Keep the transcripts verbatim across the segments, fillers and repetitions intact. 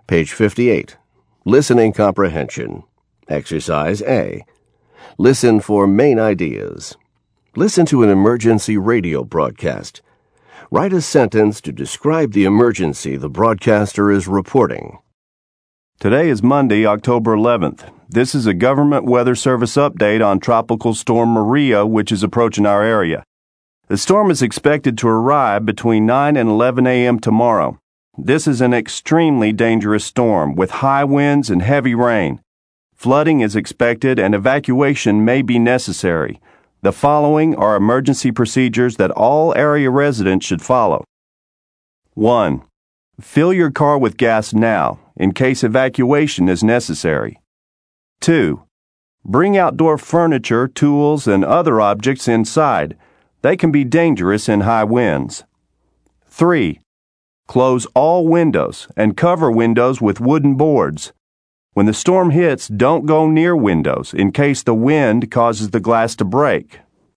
Page fifty-eight. Listening Comprehension. Exercise A. Listen for main ideas. Listen to an emergency radio broadcast. Write a sentence to describe the emergency the broadcaster is reporting. Today is Monday, October eleventh. This is a Government Weather Service update on Tropical Storm Maria, which is approaching our area. The storm is expected to arrive between nine and eleven a.m. tomorrow. This is an extremely dangerous storm with high winds and heavy rain. Flooding is expected and evacuation may be necessary. The following are emergency procedures that all area residents should follow. one. Fill your car with gas now, in case evacuation is necessary. two. Bring outdoor furniture, tools, and other objects inside. They can be dangerous in high winds. three. Close all windows and cover windows with wooden boards. When the storm hits, don't go near windows in case the wind causes the glass to break.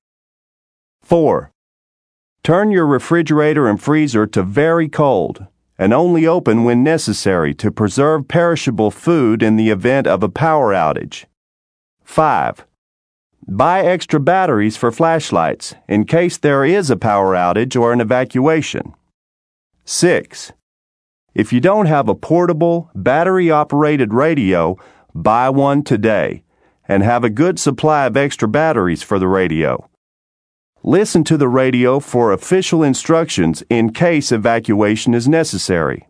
four. Turn your refrigerator and freezer to very cold and only open when necessary to preserve perishable food in the event of a power outage. five. Buy extra batteries for flashlights in case there is a power outage or an evacuation. six. If you don't have a portable, battery-operated radio, buy one today and have a good supply of extra batteries for the radio. Listen to the radio for official instructions in case evacuation is necessary.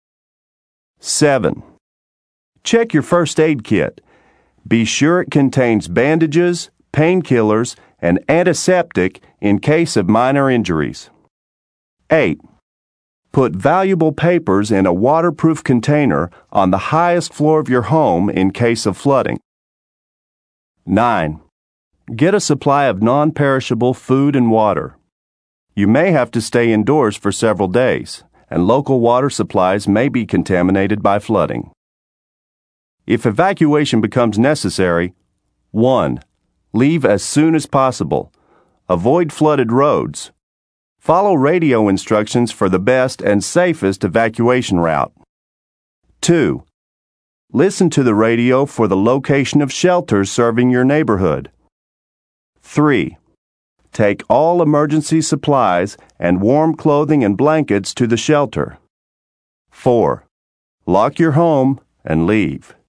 seven. Check your first aid kit. Be sure it contains bandages, painkillers, and antiseptic in case of minor injuries. eight. Put valuable papers in a waterproof container on the highest floor of your home in case of flooding. nine. Get a supply of non-perishable food and water. You may have to stay indoors for several days, and local water supplies may be contaminated by flooding. If evacuation becomes necessary, one. Leave as soon as possible. Avoid flooded roads. Follow radio instructions for the best and safest evacuation route. two. Listen to the radio for the location of shelters serving your neighborhood. three. Take all emergency supplies and warm clothing and blankets to the shelter. four. Lock your home and leave.